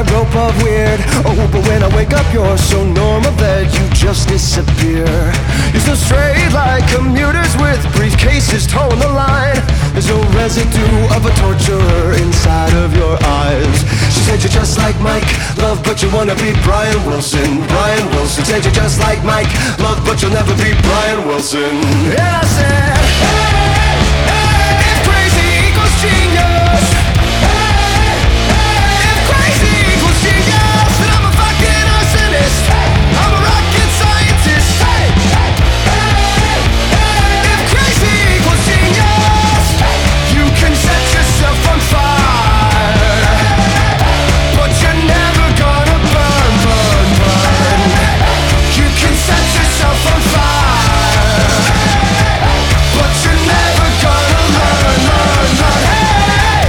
tightrope of weird. Oh, but when I wake up you're so normal that you just disappear. You're so straight like commuters with briefcases towing the line. There's no residue of a torturer inside of your eyes. She said you're just like Mike, love, but you wanna be Brian Wilson. Brian Wilson said you're just like Mike, love, but you'll never be Brian Wilson. And I said, hey, hey, if crazy equals genius, hey, hey, if crazy equals genius, then I'm a fucking arsonist. I'm a rocket scientist. Hey, hey, hey, if crazy equals genius, you can set yourself on fire, but you're never gonna burn, burn, burn. You can set yourself on fire, but you're never gonna learn, learn, learn. Hey!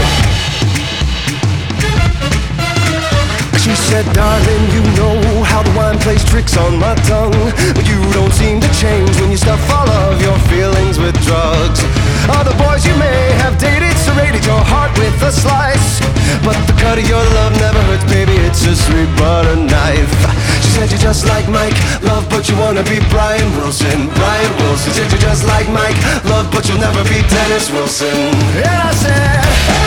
She said, darling, you know how the wine plays tricks on my tongue, but you don't seem to change when you stuff all of your feelings with drugs. Other boys you may have dated serrated your heart with a slice, but the cut of your love never hurts, baby, it's a sweet butter knife. She said you're just like Mike, love, but you wanna be Brian Wilson. Brian Wilson said you're just like Mike, love, but you'll never be Dennis Wilson. And I said,